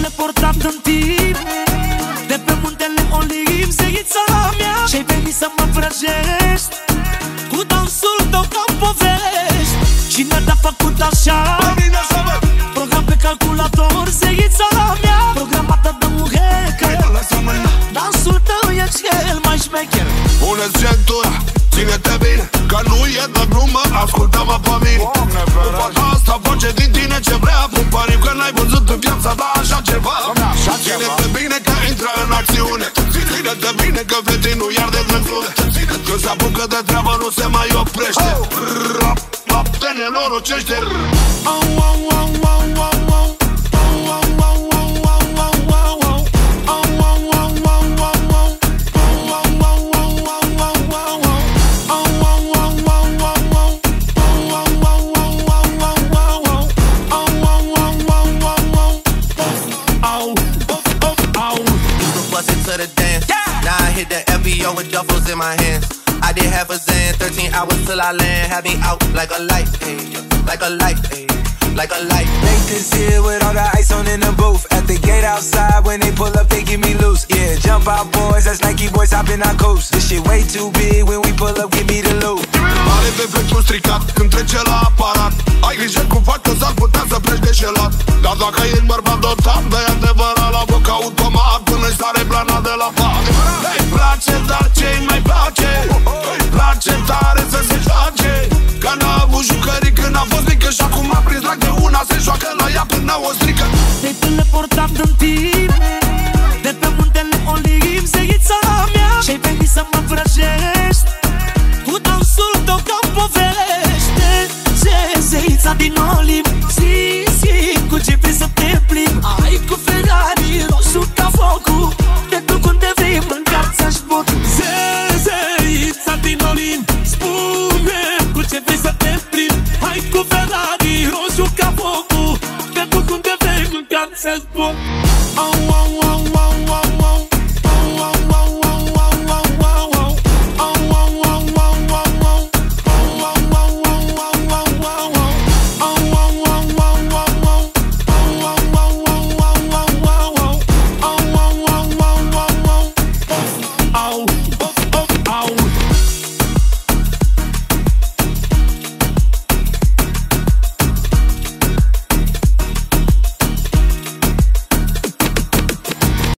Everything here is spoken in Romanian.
teleportat în timp de pe muntele Olimp, zeița mea, și-ai venit să mă vrăjești cu dansul tău ca-n povești. Cine te-a făcut așa? Program pe calculator, zeița mea, programată de un hacker. Dansul tău e cel mai șmecher. Pune-ți centura, ține-te bine, că nu e de glumă, ascultă-mă pe mine. Cu fata asta face din tine ce vrea, pun pariu că n-ai văzut în viața ta așa ceva. Ține-te bine că intră în acțiune, ține-te bine că vetii nu iar de drăgune. Când se apucă de treabă nu se mai oprește. Te nenorocește. Now I hit the FBO with duffels in my hands. I did half a zan, 13 hours till I land. Had me out like a light, ayy, like a light, ayy, like a light. Nathan's here with all the ice on in the booth. At the gate outside, when they pull up, they give me loose. Yeah, jump out boys, that's Nike boys hopping our coast. This shit way too big, when we pull up, give me the loot. Are defectul stricat când trece la aparat. Ai grijă cum fac că s-ar putea să pleci deșelat. Dar dacă ești bărbat dotat de adevărat, la foc automat până-i sare plana de la pat. Îi place, dar ce-i mai place? Îi place tare să se joace, că n-a avut jucării când a fost mică și acum a prins drag de una, se joacă la ea până o strică. Te-ai teleportat în timp de pe muntele Olimp, zeița mea, și-ai venit să mă vrăjești cu dansul tău ca-n povești. Zeița din Olimp,